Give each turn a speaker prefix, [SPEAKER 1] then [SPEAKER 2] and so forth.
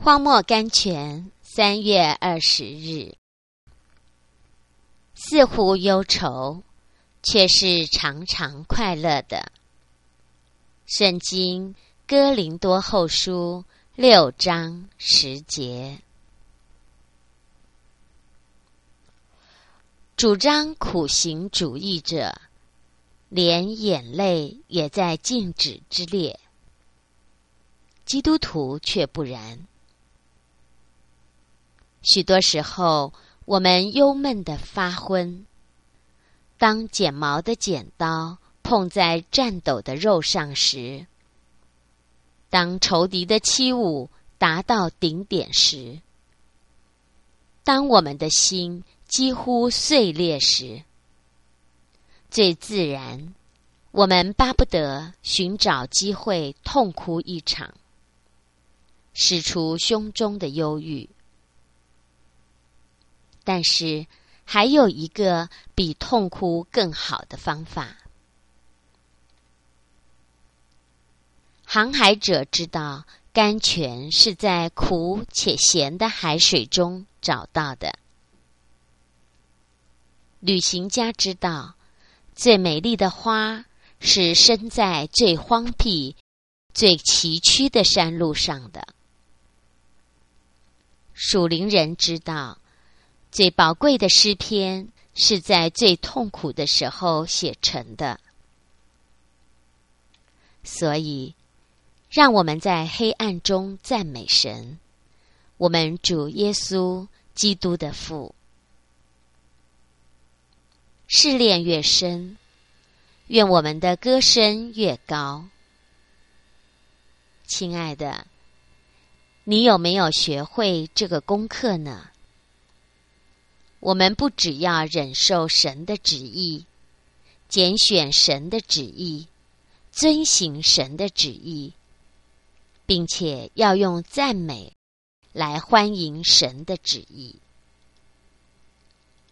[SPEAKER 1] 荒漠甘泉，3月20日。似乎忧愁，却是常常快乐的。圣经哥林多后书6章10节。主张苦行主义者，连眼泪也在禁止之列。基督徒却不然。许多时候，我们忧闷地发昏。当剪毛的剪刀碰在颤抖的肉上时，当仇敌的欺侮达到顶点时，当我们的心几乎碎裂时，最自然，我们巴不得寻找机会痛哭一场，使出胸中的忧郁。但是还有一个比痛哭更好的方法。航海者知道甘泉是在苦且咸的海水中找到的。旅行家知道最美丽的花是生在最荒僻、最崎岖的山路上的。属灵人知道最宝贵的诗篇是在最痛苦的时候写成的。所以，让我们在黑暗中赞美神，我们主耶稣基督的父。试炼越深，愿我们的歌声越高。亲爱的，你有没有学会这个功课呢？我们不只要忍受神的旨意，拣选神的旨意，遵行神的旨意，并且要用赞美来欢迎神的旨意。